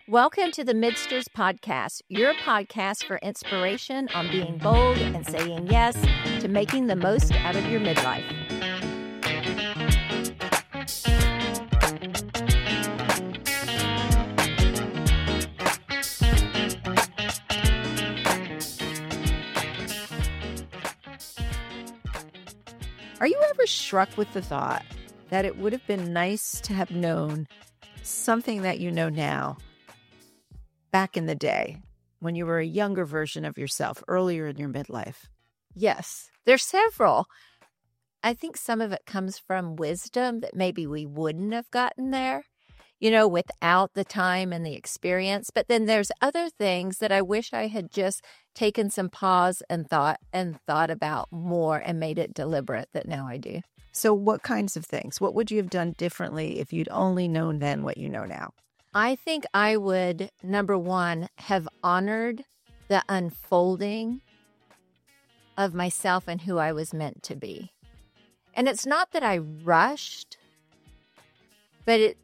Welcome to the Midsters Podcast, your podcast for inspiration on being bold and saying yes to making the most out of your midlife. Are you ever struck with the thought that it would have been nice to have known something that you know now back in the day when you were a younger version of yourself, earlier in your midlife? Yes, there's several. I think some of it comes from wisdom that maybe we wouldn't have gotten there, without the time and the experience. But then there's other things that I wish I had just taken some pause and thought about more and made it deliberate that now I do. So what kinds of things? What would you have done differently if you'd only known then what you know now? I think I would, number one, have honored the unfolding of myself and who I was meant to be. And it's not that I rushed, but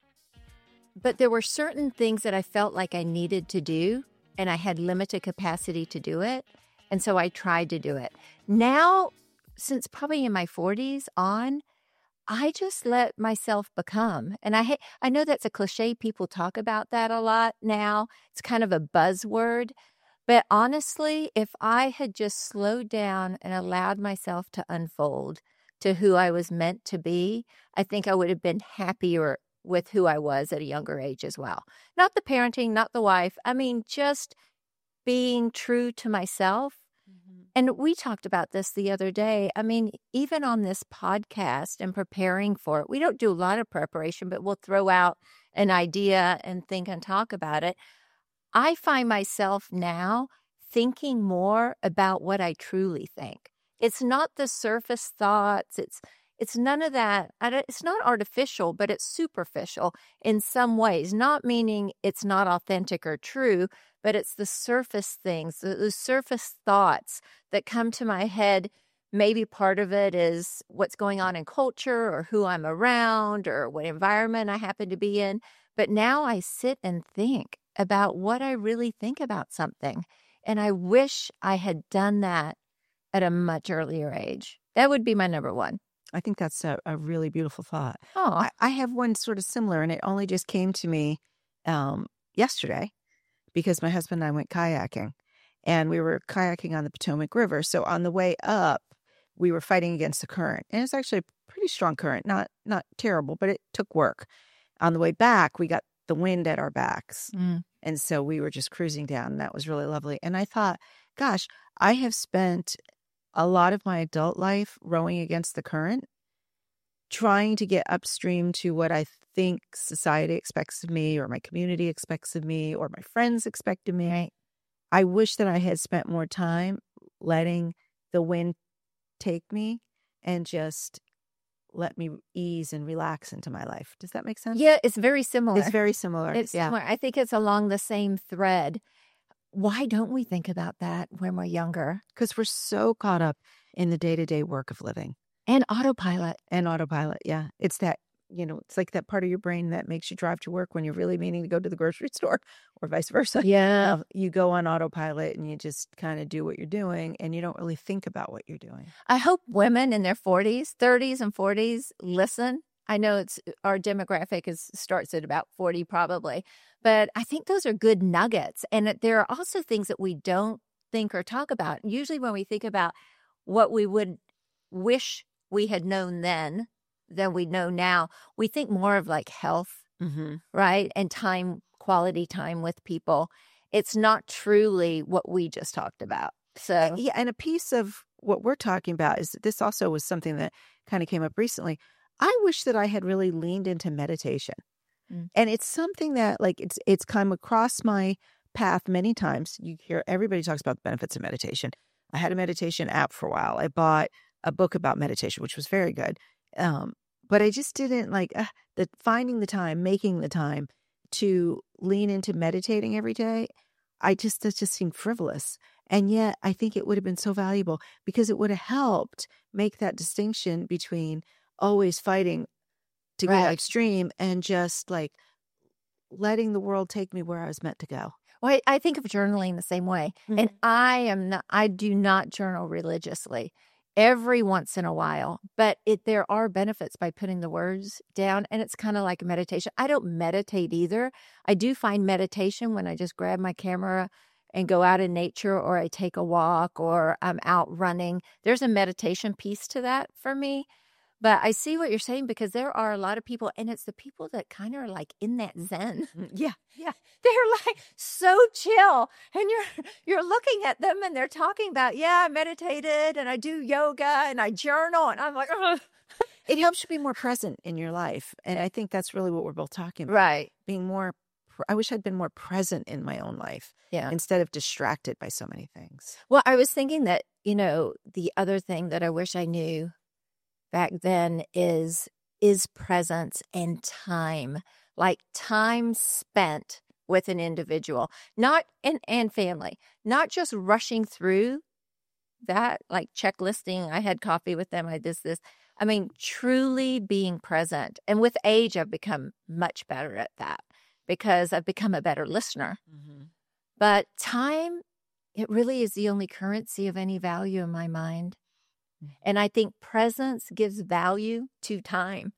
there were certain things that I felt like I needed to do, and I had limited capacity to do it. And so I tried to do it. Now, since probably in my 40s on, I just let myself become. And I know that's a cliche. People talk about that a lot now. It's kind of a buzzword. But honestly, if I had just slowed down and allowed myself to unfold to who I was meant to be, I think I would have been happier with who I was at a younger age as well. Not the parenting, not the wife. I mean, just being true to myself. And we talked about this the other day. I mean, even on this podcast and preparing for it, we don't do a lot of preparation, but we'll throw out an idea and think and talk about it. I find myself now thinking more about what I truly think. It's not the surface thoughts. It's none of that. It's not artificial, but it's superficial in some ways, not meaning it's not authentic or true, but it's the surface things, the surface thoughts that come to my head. Maybe part of it is what's going on in culture or who I'm around or what environment I happen to be in. But now I sit and think about what I really think about something. And I wish I had done that at a much earlier age. That would be my number one. I think that's a really beautiful thought. Oh, I have one sort of similar, and it only just came to me yesterday because my husband and I went kayaking, and we were kayaking on the Potomac River. So on the way up, we were fighting against the current, and it's actually a pretty strong current, not terrible, but it took work. On the way back, we got the wind at our backs, and so we were just cruising down, and that was really lovely. And I thought, gosh, I have spent a lot of my adult life rowing against the current, trying to get upstream to what I think society expects of me or my community expects of me or my friends expect of me. right. I wish that I had spent more time letting the wind take me and just let me ease and relax into my life. Does that make sense? Yeah, it's very similar. It's very similar. It's similar. I think it's along the same thread. Why don't we think about that when we're younger? Because we're so caught up in the day-to-day work of living. And autopilot. Yeah. It's that, it's like that part of your brain that makes you drive to work when you're really meaning to go to the grocery store or vice versa. Yeah. You go on autopilot and you just kind of do what you're doing and you don't really think about what you're doing. I hope women in their 40s, 30s and 40s listen. I know our demographic starts at about 40 probably, but I think those are good nuggets. And there are also things that we don't think or talk about. Usually when we think about what we would wish we had known then than we know now, we think more of like health, right? And time, quality time with people. It's not truly what we just talked about. So yeah, and a piece of what we're talking about is this also was something that kind of came up recently. I wish that I had really leaned into meditation. And it's something that it's come across my path many times. You hear everybody talks about the benefits of meditation. I had a meditation app for a while. I bought a book about meditation, which was very good. But I just didn't finding the time, making the time to lean into meditating every day. That just seemed frivolous. And yet I think it would have been so valuable because it would have helped make that distinction between always fighting to go Right. extreme and just letting the world take me where I was meant to go. Well, I think of journaling the same way. Mhm. And I do not journal religiously, every once in a while, but there are benefits by putting the words down, and it's kind of like a meditation. I don't meditate either. I do find meditation when I just grab my camera and go out in nature, or I take a walk, or I'm out running. There's a meditation piece to that for me. But I see what you're saying, because there are a lot of people, and it's the people that kind of are like in that zen. Yeah. They're like so chill, and you're looking at them, and they're talking about, I meditated and I do yoga and I journal, and I'm like, ugh. It helps you be more present in your life. And I think that's really what we're both talking about. Right. Being more, I wish I'd been more present in my own life instead of distracted by so many things. Well, I was thinking that, the other thing that I wish I knew back then is presence and time, like time spent with an individual, and family, not just rushing through that, like checklisting. I had coffee with them. I did this. I mean, truly being present. And with age, I've become much better at that, because I've become a better listener. Mm-hmm. But time, it really is the only currency of any value in my mind. And I think presence gives value to time.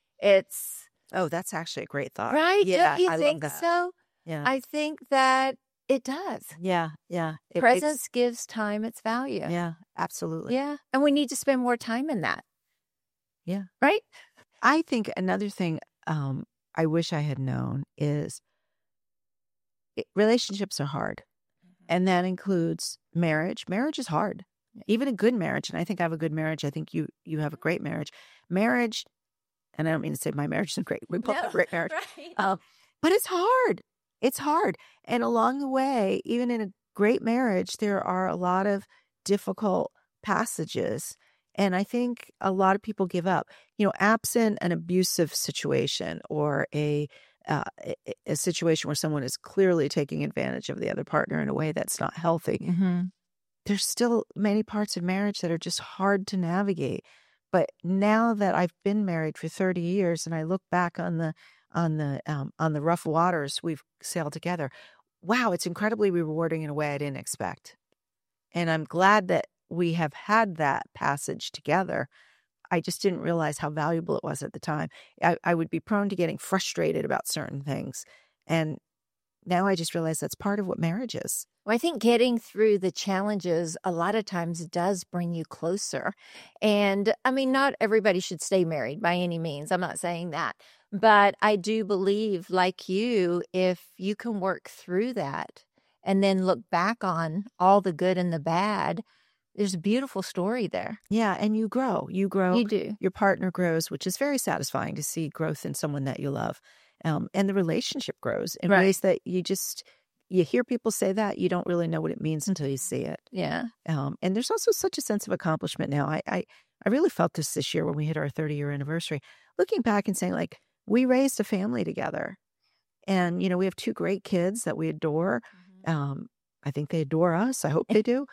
That's actually a great thought. Right? Yeah, Don't you I think love that. so? Yeah. I think that it does. Yeah. Presence gives time its value. Yeah, absolutely. Yeah. And we need to spend more time in that. Yeah. Right? I think another thing I wish I had known is relationships are hard. And that includes marriage. Marriage is hard. Even a good marriage. And I think I have a good marriage. I think you have a great marriage. Marriage, and I don't mean to say my marriage isn't great. We both have a great marriage. Right. But it's hard. It's hard. And along the way, even in a great marriage, there are a lot of difficult passages. And I think a lot of people give up. Absent an abusive situation, or a situation where someone is clearly taking advantage of the other partner in a way that's not healthy. Mm-hmm. There's still many parts of marriage that are just hard to navigate. But now that I've been married for 30 years and I look back on the rough waters we've sailed together, wow, it's incredibly rewarding in a way I didn't expect. And I'm glad that we have had that passage together. I just didn't realize how valuable it was at the time. I would be prone to getting frustrated about certain things. And now I just realize that's part of what marriage is. Well, I think getting through the challenges a lot of times does bring you closer. And I mean, not everybody should stay married by any means. I'm not saying that. But I do believe, like you, if you can work through that and then look back on all the good and the bad, there's a beautiful story there. Yeah, and you grow. You do. Your partner grows, which is very satisfying to see growth in someone that you love. And the relationship grows in ways that you hear people say that, you don't really know what it means until you see it. Yeah. And there's also such a sense of accomplishment now. I really felt this year when we hit our 30-year anniversary, looking back and saying, like, we raised a family together. And, we have 2 great kids that we adore. Mm-hmm. I think they adore us. I hope they do.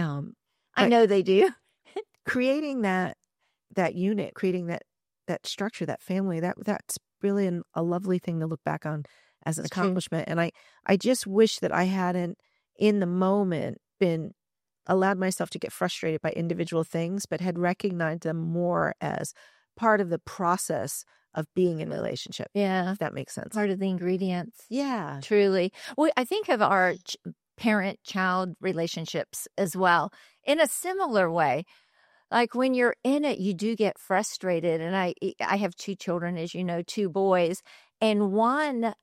I know they do. Creating that unit, creating that structure, that family, that's really a lovely thing to look back on as an accomplishment. And I just wish that I hadn't, in the moment, been allowed myself to get frustrated by individual things, but had recognized them more as part of the process of being in a relationship. Yeah. If that makes sense. Part of the ingredients. Yeah. Truly. Well, I think of our parent-child relationships as well in a similar way. Like when you're in it, you do get frustrated. And I have 2 children, as you know, 2 boys. And one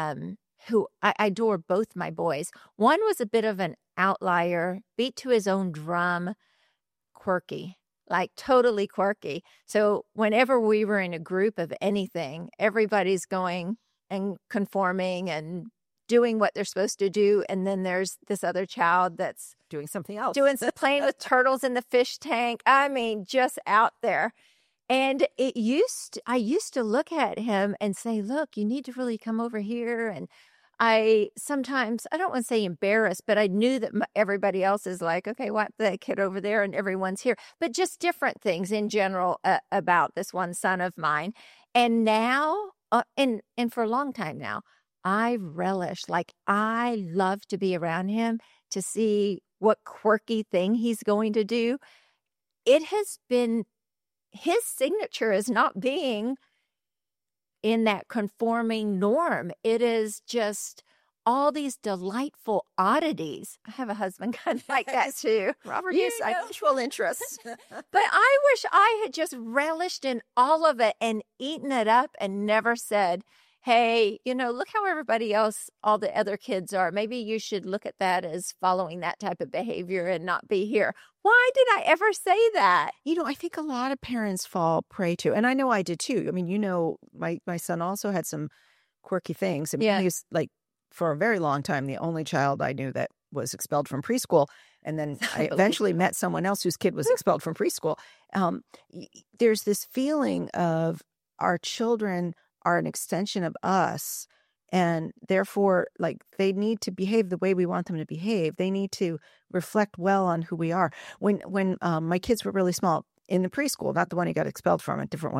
who I adore both my boys. One was a bit of an outlier, beat to his own drum, quirky, like totally quirky. So whenever we were in a group of anything, everybody's going and conforming and doing what they're supposed to do. And then there's this other child that's doing something else, playing with turtles in the fish tank. I mean, just out there. And I used to look at him and say, look, you need to really come over here. And I sometimes, I don't want to say embarrassed, but I knew that everybody else is like, okay, what the kid over there and everyone's here. But just different things in general about this one son of mine. And now, and for a long time now, I relish, like, I love to be around him to see what quirky thing he's going to do. It has been his signature is not being in that conforming norm. It is just all these delightful oddities. I have a husband kind of like that too. Robert You has know? unusual interests. But I wish I had just relished in all of it and eaten it up and never said, hey, look how everybody else, all the other kids are. Maybe you should look at that as following that type of behavior and not be here. Why did I ever say that? I think a lot of parents fall prey to, and I know I did too. I mean, my son also had some quirky things. I mean, Yeah. he was like, for a very long time, the only child I knew that was expelled from preschool. And then I eventually met someone else whose kid was expelled from preschool. There's this feeling of our children are an extension of us. And therefore, like, they need to behave the way we want them to behave. They need to reflect well on who we are. When my kids were really small in the preschool, not the one he got expelled from, a different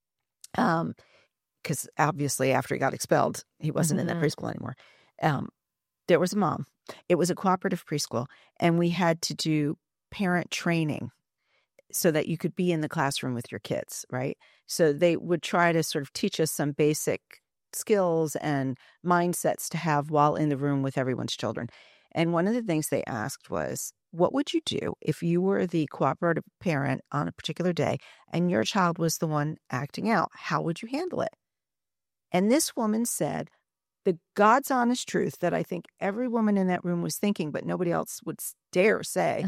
one, because obviously after he got expelled, he wasn't in that preschool anymore. There was a mom. It was a cooperative preschool, and we had to do parent training so that you could be in the classroom with your kids, right? So they would try to sort of teach us some basic skills and mindsets to have while in the room with everyone's children. And one of the things they asked was, what would you do if you were the cooperative parent on a particular day and your child was the one acting out? How would you handle it? And this woman said the God's honest truth that I think every woman in that room was thinking, but nobody else would dare say.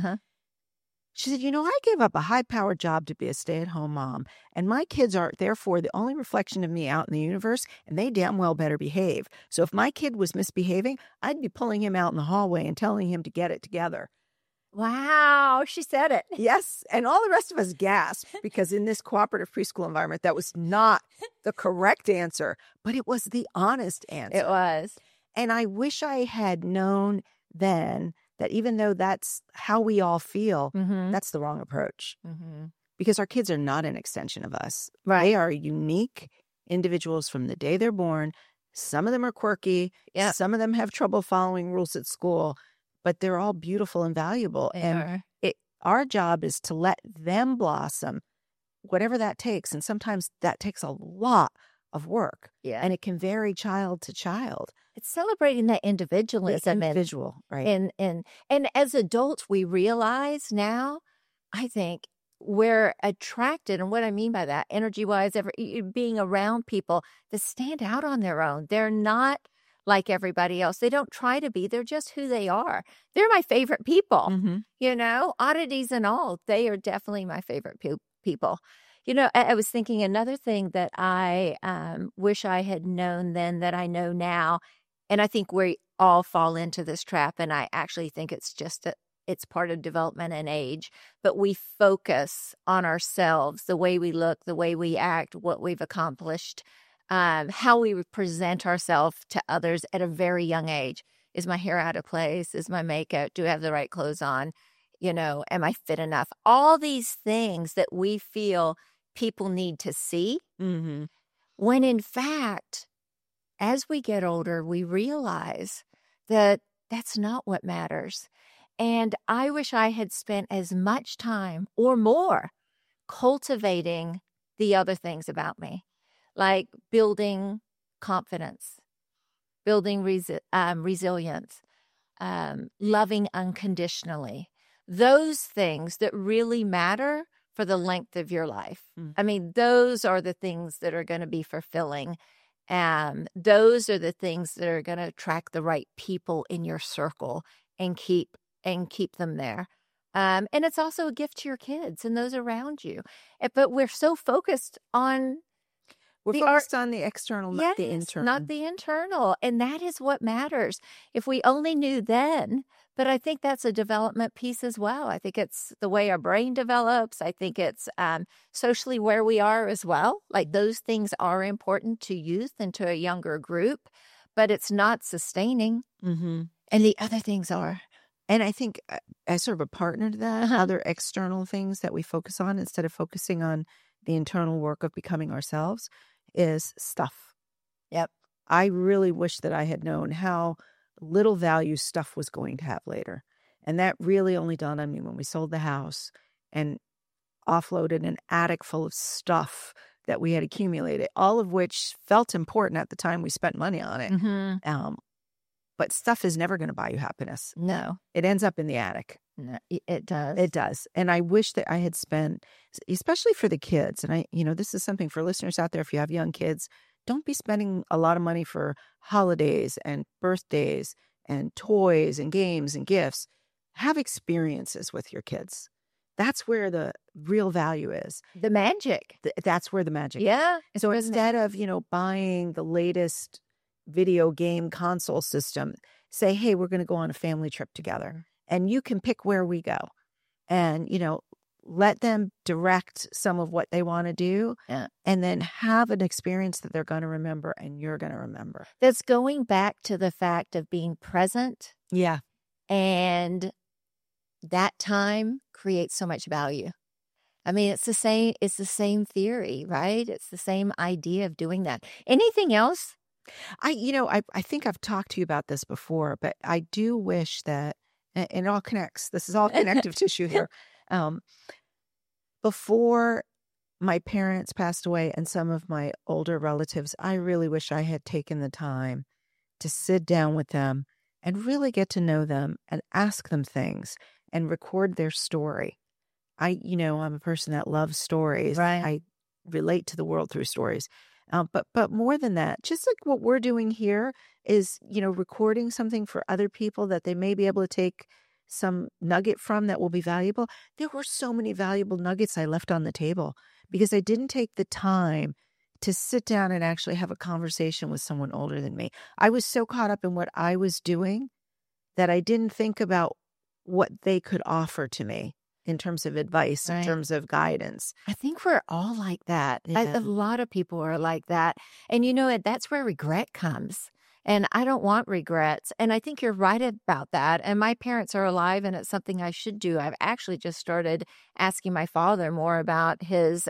She said, I gave up a high-powered job to be a stay-at-home mom, and my kids are, therefore, the only reflection of me out in the universe, and they damn well better behave. So if my kid was misbehaving, I'd be pulling him out in the hallway and telling him to get it together. Wow, she said it. Yes, and all the rest of us gasped because in this cooperative preschool environment, that was not the correct answer, but it was the honest answer. It was. And I wish I had known then that even though that's how we all feel, that's the wrong approach. Because our kids are not an extension of us. Right. They are unique individuals from the day they're born. Some of them are quirky. Yeah. Some of them have trouble following rules at school, but they're all beautiful and valuable. Our job is to let them blossom, whatever that takes. And sometimes that takes a lot of work. Yeah. And it can vary child to child. It's celebrating that individualism. Right. And as adults, we realize now, I think, we're attracted, and what I mean by that, energy-wise, being around people that stand out on their own. They're not like everybody else. They don't try to be. They're just who they are. They're my favorite people, oddities and all. They are definitely my favorite people. I was thinking another thing that I wish I had known then that I know now, and I think we all fall into this trap, and I actually think it's just it's part of development and age, but we focus on ourselves, the way we look, the way we act, what we've accomplished, how we present ourselves to others at a very young age. Is my hair out of place? Is my makeup? Do I have the right clothes on? Am I fit enough? All these things that we feel people need to see, when in fact, as we get older, we realize that that's not what matters. And I wish I had spent as much time or more cultivating the other things about me, like building confidence, building resilience, loving unconditionally. Those things that really matter for the length of your life. I mean, those are the things that are going to be fulfilling. Those are the things that are going to attract the right people in your circle and keep them there. And it's also a gift to your kids and those around you. But we're so focused on on the external, not the internal. Not the internal. And that is what matters. If we only knew then, but I think that's a development piece as well. I think it's the way our brain develops. I think it's socially where we are as well. Like those things are important to youth and to a younger group, but it's not sustaining. And the other things are. And I think as sort of a partner to that, other external things that we focus on instead of focusing on the internal work of becoming ourselves is stuff. Yep. I really wish that I had known how little value stuff was going to have later. And that really only dawned on me when we sold the house and offloaded an attic full of stuff that we had accumulated, all of which felt important at the time we spent money on it. Mm-hmm. But stuff is never going to buy you happiness. No. It ends up in the attic. No, it does. It does. And I wish that I had spent, especially for the kids, and this is something for listeners out there, if you have young kids, don't be spending a lot of money for holidays and birthdays and toys and games and gifts. Have experiences with your kids. That's where the real value is. The magic. That's where the magic is. Yeah. So instead of, buying the latest video game console system, say, hey, we're going to go on a family trip together and you can pick where we go and, let them direct some of what they want to do and then have an experience that they're going to remember and you're going to remember. That's going back to the fact of being present. Yeah. And that time creates so much value. I mean, it's the same theory, right? It's the same idea of doing that. Anything else? I think I've talked to you about this before, but I do wish that, and it all connects. This is all connective tissue here. Before my parents passed away and some of my older relatives, I really wish I had taken the time to sit down with them and really get to know them and ask them things and record their story. I'm a person that loves stories. Right. I relate to the world through stories. But more than that, just like what we're doing here is, recording something for other people that they may be able to take some nugget from that will be valuable. There were so many valuable nuggets I left on the table because I didn't take the time to sit down and actually have a conversation with someone older than me. I was so caught up in what I was doing that I didn't think about what they could offer to me in terms of advice, Right. in terms of guidance. I think we're all like that. Yeah. A lot of people are like that. And that's where regret comes. And I don't want regrets. And I think you're right about that. And my parents are alive and it's something I should do. I've actually just started asking my father more about his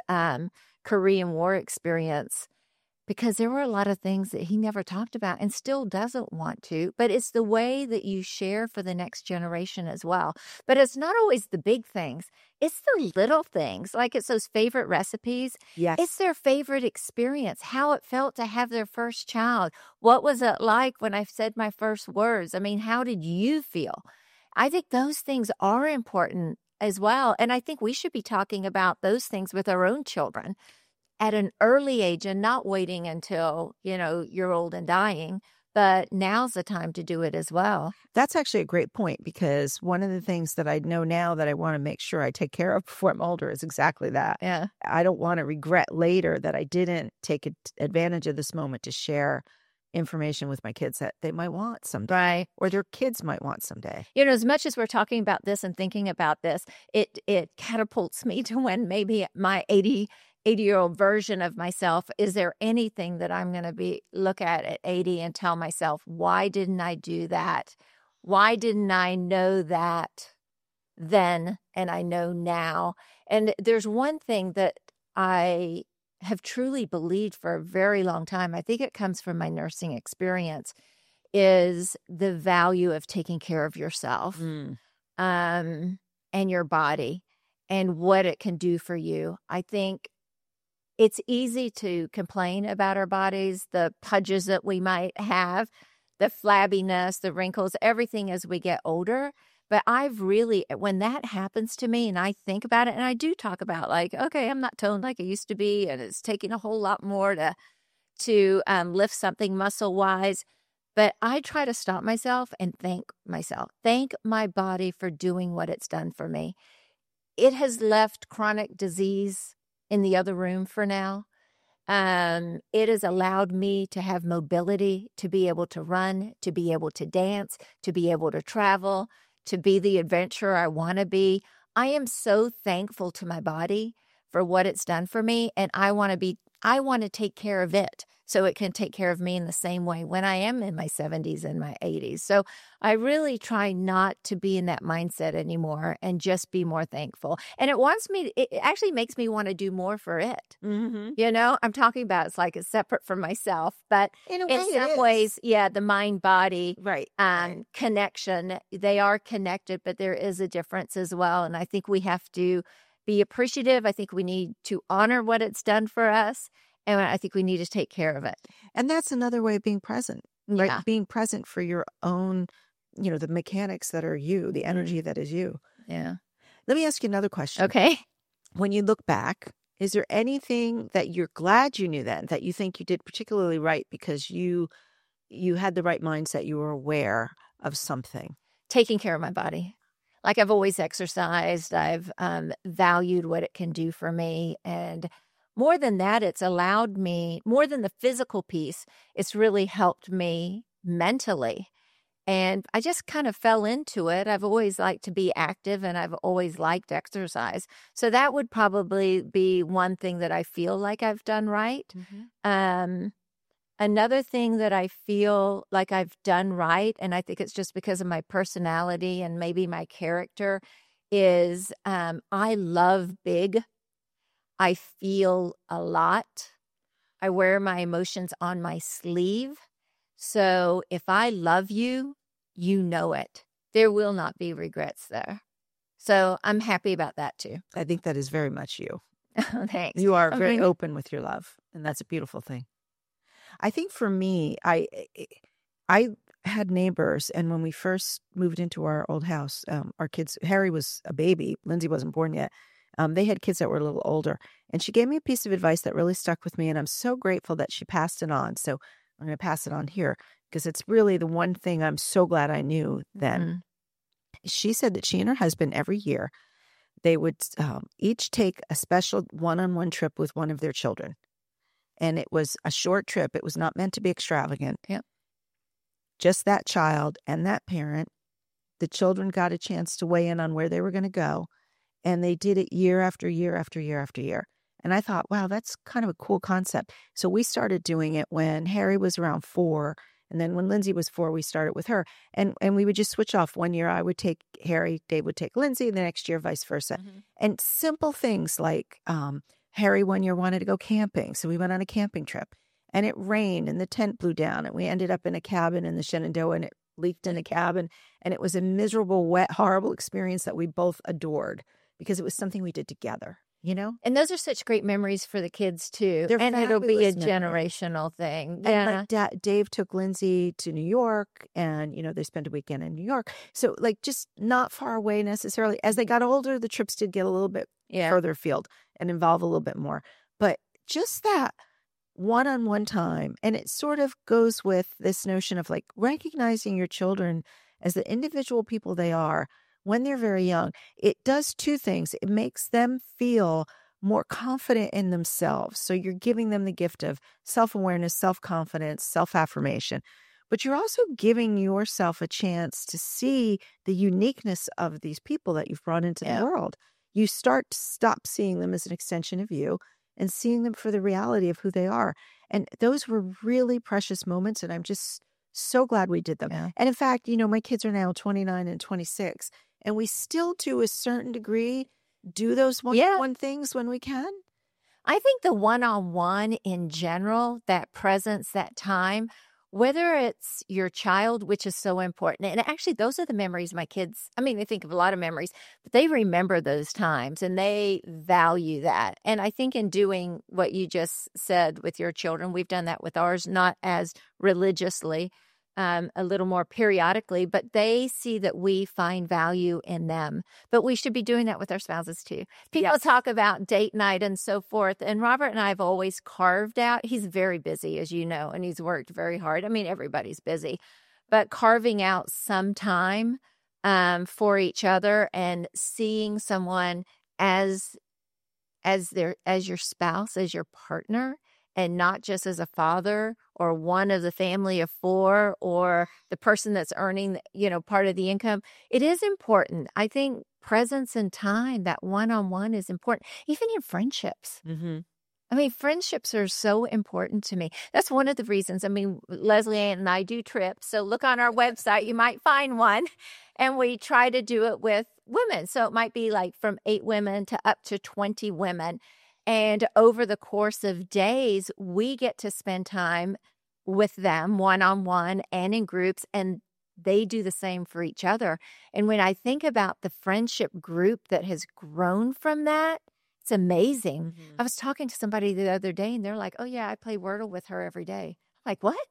Korean War experience because there were a lot of things that he never talked about and still doesn't want to. But it's the way that you share for the next generation as well. But it's not always the big things. It's the little things, like it's those favorite recipes. Yes. It's their favorite experience, how it felt to have their first child. What was it like when I said my first words? I mean, how did you feel? I think those things are important as well. And I think we should be talking about those things with our own children at an early age and not waiting until, you're old and dying. But now's the time to do it as well. That's actually a great point because one of the things that I know now that I want to make sure I take care of before I'm older is exactly that. Yeah. I don't want to regret later that I didn't take advantage of this moment to share information with my kids that they might want someday. Right. Or their kids might want someday. As much as we're talking about this and thinking about this, it catapults me to when maybe my 80-year-old version of myself, is there anything that I'm going to look at 80 and tell myself, why didn't I do that? Why didn't I know that then and I know now? And there's one thing that I have truly believed for a very long time. I think it comes from my nursing experience, is the value of taking care of yourself and your body and what it can do for you. I think it's easy to complain about our bodies, the pudges that we might have, the flabbiness, the wrinkles, everything as we get older. But I've really, when that happens to me and I think about it, and I do talk about okay, I'm not toned like I used to be, and it's taking a whole lot more to lift something muscle-wise. But I try to stop myself and thank my body for doing what it's done for me. It has left chronic disease in the other room for now. It has allowed me to have mobility, to be able to run, to be able to dance, to be able to travel, to be the adventurer I want to be. I am so thankful to my body for what it's done for me, and I want to take care of it so it can take care of me in the same way when I am in my 70s and my 80s. So I really try not to be in that mindset anymore and just be more thankful. And it actually makes me want to do more for it. Mm-hmm. You know, I'm talking about it's like it's separate from myself, but In a in way, some ways, yeah, the mind body right. connection, they are connected, but there is a difference as well. And I think we have to be appreciative. I think we need to honor what it's done for us. And I think we need to take care of it. And that's another way of being present, right? Yeah. Being present for your own, the mechanics that are you, the energy that is you. Yeah. Let me ask you another question. Okay. When you look back, is there anything that you're glad you knew then that you think you did particularly right because you had the right mindset, you were aware of something? Taking care of my body. Like I've always exercised. I've valued what it can do for me. And more than that, it's allowed me, more than the physical piece, it's really helped me mentally. And I just kind of fell into it. I've always liked to be active and I've always liked exercise. So that would probably be one thing that I feel like I've done right. Mm-hmm. Another thing that I feel like I've done right, and I think it's just because of my personality and maybe my character, is I love big. I feel a lot. I wear my emotions on my sleeve. So if I love you, you know it. There will not be regrets there. So I'm happy about that too. I think that is very much you. Thanks. You are very open with your love, and that's a beautiful thing. I think for me, I had neighbors, and when we first moved into our old house, our kids, Harry was a baby, Lindsay wasn't born yet. They had kids that were a little older, and she gave me a piece of advice that really stuck with me, and I'm so grateful that she passed it on. So I'm going to pass it on here because it's really the one thing I'm so glad I knew then. Mm-hmm. She said that she and her husband every year, they would each take a special one-on-one trip with one of their children. And it was a short trip. It was not meant to be extravagant. Yep. Just that child and that parent. The children got a chance to weigh in on where they were going to go. And they did it year after year after year after year. And I thought, wow, that's kind of a cool concept. So we started doing it when Harry was around 4. And then when Lindsay was 4, we started with her. And we would just switch off. One year I would take Harry, Dave would take Lindsay, and the next year vice versa. Mm-hmm. And simple things like Harry one year wanted to go camping. So we went on a camping trip. And it rained and the tent blew down. And we ended up in a cabin in the Shenandoah, and it leaked in a cabin. And it was a miserable, wet, horrible experience that we both adored because it was something we did together. And those are such great memories for the kids too. They're and it'll be a memories. generational thing. And like Dave took Lindsay to New York, and they spent a weekend in New York. So like just not far away necessarily. As they got older, the trips did get a little bit further afield and involve a little bit more. But just that one-on-one time, and it sort of goes with this notion of like recognizing your children as the individual people they are. When they're very young, it does two things. It makes them feel more confident in themselves. So you're giving them the gift of self-awareness, self-confidence, self-affirmation. But you're also giving yourself a chance to see the uniqueness of these people that you've brought into the world. You stop seeing them as an extension of you and seeing them for the reality of who they are. And those were really precious moments, and I'm just so glad we did them. Yeah. And in fact, my kids are now 29 and 26. And we still, to a certain degree, do those one-on-one things when we can. I think the one-on-one in general, that presence, that time, whether it's your child, which is so important. And actually, those are the memories my kids, they think of a lot of memories, but they remember those times and they value that. And I think in doing what you just said with your children, we've done that with ours, not as religiously, a little more periodically, but they see that we find value in them. But we should be doing that with our spouses too. People talk about date night and so forth. And Robert and I have always carved out, he's very busy, as you know, and he's worked very hard. Everybody's busy, but carving out some time for each other and seeing someone as your spouse, as your partner, and not just as a father or one of the family of 4 or the person that's earning, part of the income. It is important. I think presence and time, that one-on-one is important, even in friendships. Mm-hmm. I mean, friendships are so important to me. That's one of the reasons. I mean, Leslie Ann and I do trips. So look on our website, you might find one. And we try to do it with women. So it might be like from 8 women to up to 20 women. And over the course of days, we get to spend time with them one-on-one and in groups. And they do the same for each other. And when I think about the friendship group that has grown from that, it's amazing. I was talking to somebody the other day and they're like, oh, yeah, I play Wordle with her every day. I'm like, what?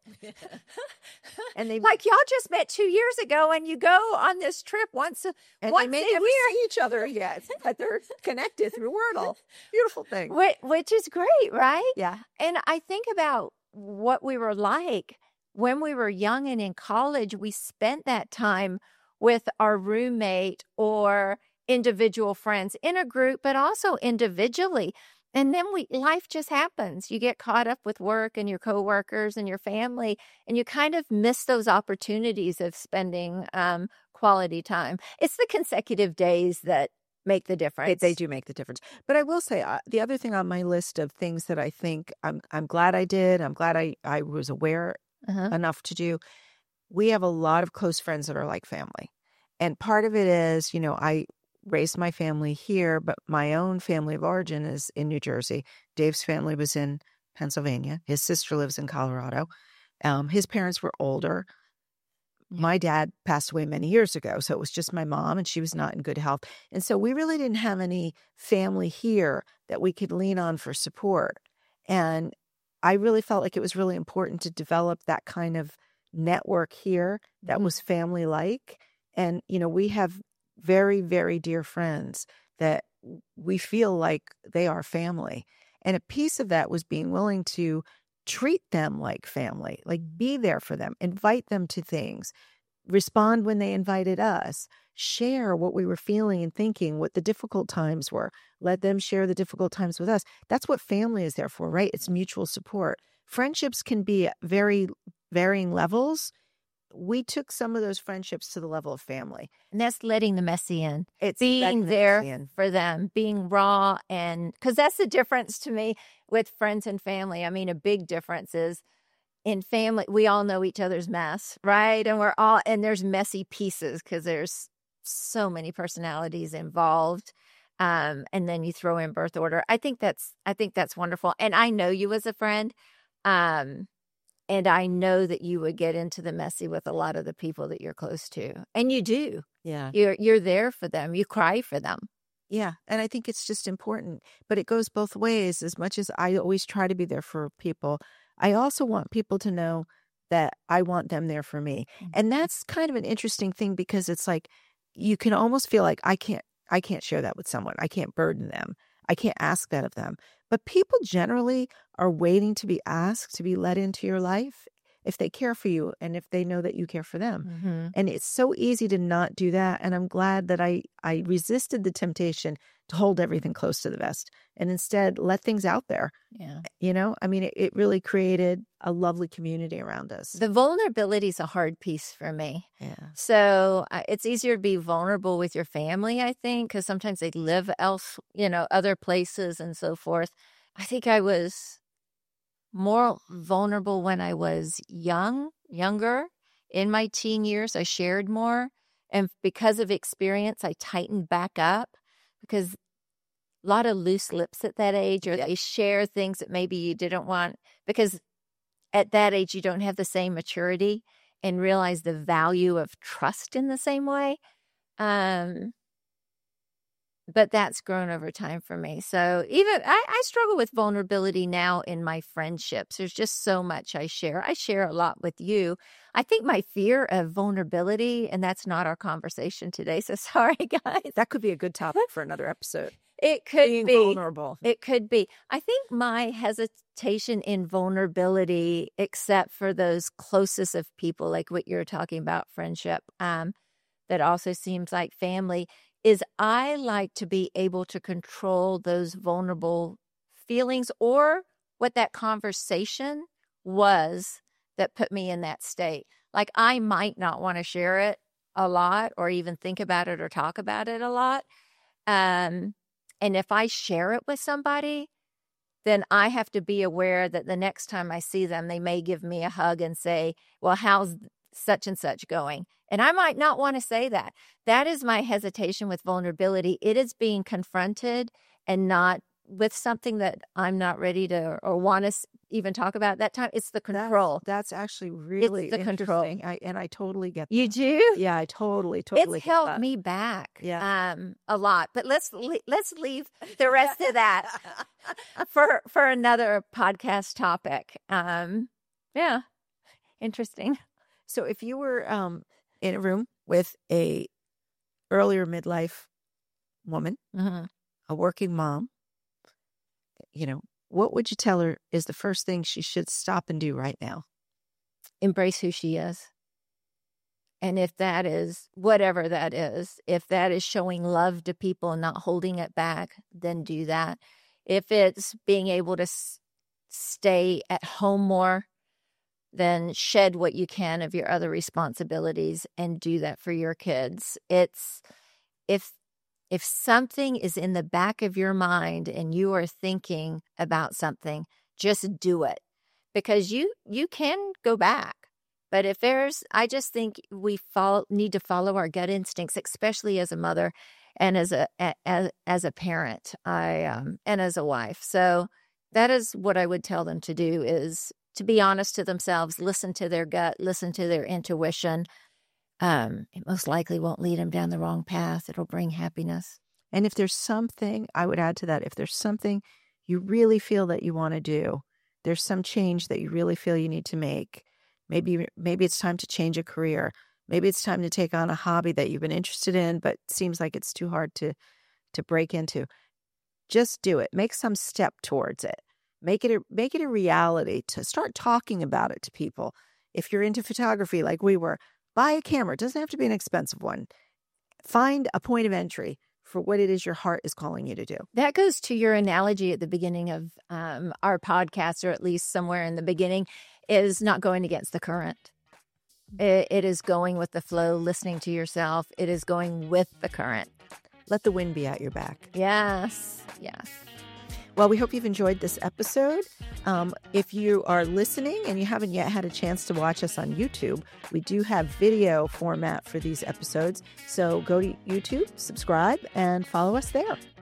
And they like, y'all just met 2 years ago and you go on this trip once a they year. may never see each other yet, but they're connected through Wordle. Beautiful thing. Which is great, right? Yeah. And I think about what we were like when we were young and in college. We spent that time with our roommate or individual friends in a group, but also individually. And then life just happens. You get caught up with work and your coworkers and your family, and you kind of miss those opportunities of spending quality time. It's the consecutive days that make the difference. They do make the difference. But I will say the other thing on my list of things that I think I'm glad I did, I'm glad I was aware enough to do. We have a lot of close friends that are like family. And part of it is, I raised my family here, but my own family of origin is in New Jersey. Dave's family was in Pennsylvania. His sister lives in Colorado. His parents were older. My dad passed away many years ago, so it was just my mom, and she was not in good health. And so we really didn't have any family here that we could lean on for support. And I really felt like it was really important to develop that kind of network here that was family-like. And, we have very, very dear friends that we feel like they are family. And a piece of that was being willing to treat them like family, like be there for them, invite them to things, respond when they invited us, share what we were feeling and thinking, what the difficult times were, let them share the difficult times with us. That's what family is there for, right? It's mutual support. Friendships can be at very varying levels. We took some of those friendships to the level of family. And that's letting the messy in. It's being there for them, being raw. And because that's the difference to me with friends and family. I mean, a big difference is in family, we all know each other's mess, right? And there's messy pieces because there's so many personalities involved. And then you throw in birth order. I think that's wonderful. And I know you as a friend. And I know that you would get into the messy with a lot of the people that you're close to. And you do. Yeah. You're there for them. You cry for them. Yeah. And I think it's just important. But it goes both ways. As much as I always try to be there for people, I also want people to know that I want them there for me. And that's kind of an interesting thing because it's like you can almost feel like I can't share that with someone. I can't burden them. I can't ask that of them. But people generally are waiting to be asked to be let into your life if they care for you and if they know that you care for them. And it's so easy to not do that. And I'm glad that I resisted the temptation to hold everything close to the vest and instead let things out there. Yeah. I mean, it really created a lovely community around us. The vulnerability is a hard piece for me. Yeah. So it's easier to be vulnerable with your family, I think, because sometimes they live other places and so forth. I think I was more vulnerable when I was younger. In my teen years, I shared more. And because of experience, I tightened back up because a lot of loose lips at that age, or they share things that maybe you didn't want, because at that age, you don't have the same maturity and realize the value of trust in the same way. But that's grown over time for me. So even I struggle with vulnerability now in my friendships. There's just so much I share. I share a lot with you. I think my fear of vulnerability, and that's not our conversation today. So sorry, guys. That could be a good topic for another episode. It could Being be vulnerable. It could be. I think my hesitation in vulnerability, except for those closest of people, like what you're talking about, friendship, that also seems like family, is I like to be able to control those vulnerable feelings or what that conversation was that put me in that state. Like I might not want to share it a lot or even think about it or talk about it a lot. And if I share it with somebody, then I have to be aware that the next time I see them, they may give me a hug and say, well, how's such and such going? And I might not want to say that. That is my hesitation with vulnerability. It is being confronted and not with something that I'm not ready to or want to even talk about at that time. It's the control. That's actually really the control. interesting. I totally get that. You do? Yeah, I totally It's get held that. me back Yeah. a lot. But let's leave the rest of that for another podcast topic. Yeah, interesting. So if you were in a room with a earlier midlife woman, Mm-hmm. a working mom, what would you tell her is the first thing she should stop and do right now? Embrace who she is. And if that is, whatever that is, if that is showing love to people and not holding it back, then do that. If it's being able to stay at home more, then shed what you can of your other responsibilities and do that for your kids. It's, if something is in the back of your mind and you are thinking about something, just do it, because you can go back. But if I just think we need to follow our gut instincts, especially as a mother and as a parent, and as a wife. So that is what I would tell them to do, is to be honest to themselves, listen to their gut, listen to their intuition. It most likely won't lead them down the wrong path. It'll bring happiness. And if there's something, I would add to that, if there's something you really feel that you want to do, there's some change that you really feel you need to make. Maybe it's time to change a career. Maybe it's time to take on a hobby that you've been interested in, but seems like it's too hard to break into. Just do it. Make some step towards it. Make it a reality. To start talking about it to people. If you're into photography like we were, buy a camera. It doesn't have to be an expensive one. Find a point of entry for what it is your heart is calling you to do. That goes to your analogy at the beginning of our podcast, or at least somewhere in the beginning, is not going against the current. It is going with the flow, listening to yourself. It is going with the current. Let the wind be at your back. Yes. Well, we hope you've enjoyed this episode. If you are listening and you haven't yet had a chance to watch us on YouTube, we do have video format for these episodes. So go to YouTube, subscribe, and follow us there.